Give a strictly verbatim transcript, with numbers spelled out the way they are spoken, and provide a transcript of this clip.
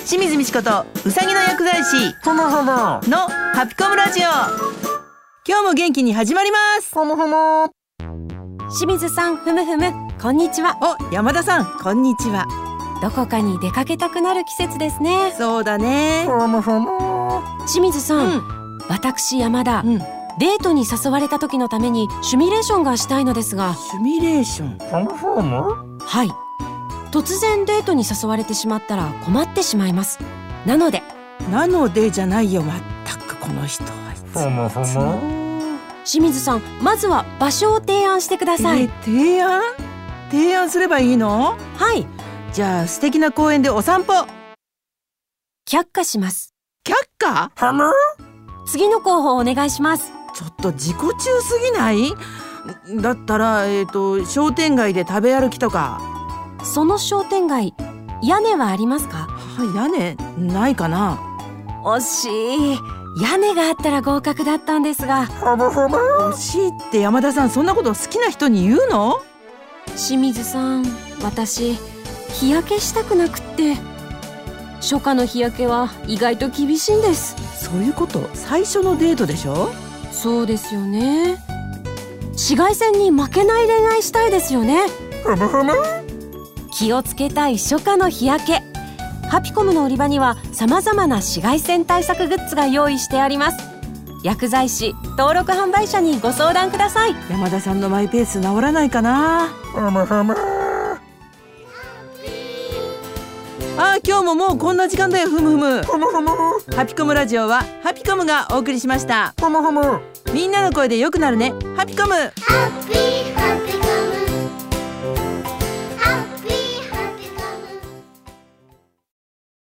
清水美智子とうさぎの薬剤師ふむふむのハピコムラジオ。今日も元気に始まります。 ふむふむ。 清水さん、ふむふむ、こんにちは。 お、山田さん、こんにちは。 どこかに出かけたくなる季節ですね。 そうだね。 ふむふむ。 清水さん、 うん私山田、 うん、 デートに誘われた時のためにシミュレーションがしたいのですが。 シミュレーション。 ふむふむ。 はい、突然デートに誘われてしまったら困ってしまいます。なのでなのでじゃないよ、まったくこの人は。 ふむふむ。 清水さん、まずは場所を提案してください。 え提案提案すればいいの？ はい、 じゃあ素敵な公園でお散歩。 却下します。 却下？ ふむ。 次の候補お願いします。 ちょっと自己中すぎない？だったら、えーと、商店街で食べ歩きとか。 その商店街、屋根はありますか？ は屋根ないかな。 惜しい。屋根があったら合格だったんですが。 ふむふむ。 惜しいって山田さん、そんなこと好きな人に言うの？ 清水さん、私日焼けしたくなくって。初夏の日焼けは意外と厳しいんです。 そういうこと？最初のデートでしょ？ そうですよね。紫外線に負けない恋愛したいですよね。 ふむふむ。 気をつけたい初夏の日焼け。ハピコムの売り場には様々な紫外線対策グッズが用意してあります。薬剤師登録販売者にご相談ください。 山田さんのマイペース治らないかな。 ふむふむ。 あー、今日ももうこんな時間だよ。ふむふむ。 ふむふむ。 ハピコムラジオはハピコムがお送りしました。 ふむふむ。 みんなの声で良くなるね。ハピコム。 ハッピー